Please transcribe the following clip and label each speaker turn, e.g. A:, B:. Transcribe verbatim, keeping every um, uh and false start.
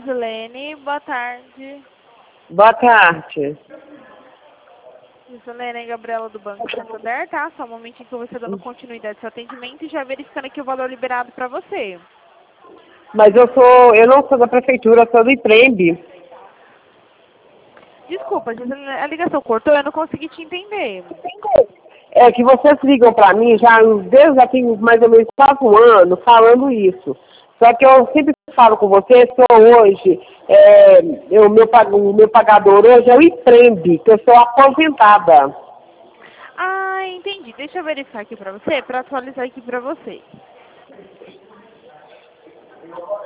A: Gislene, boa tarde.
B: Boa tarde.
A: Gislene e Gabriela do Banco Santander, tá? Só um momentinho que eu vou estar dando continuidade ao seu atendimento e já verificando aqui o valor liberado para você.
B: Mas eu sou, eu não sou da prefeitura, eu sou do IPREMB.
A: Desculpa, Gislene, a ligação cortou, eu não consegui te entender.
B: É que vocês ligam para mim já desde já tem mais ou menos quase um ano falando isso. Só que eu sempre falo com vocês que eu hoje, é, eu, meu, o meu pagador hoje é o IPREMB, que eu sou aposentada.
A: Ah, entendi. Deixa eu verificar aqui para você, para atualizar aqui para você.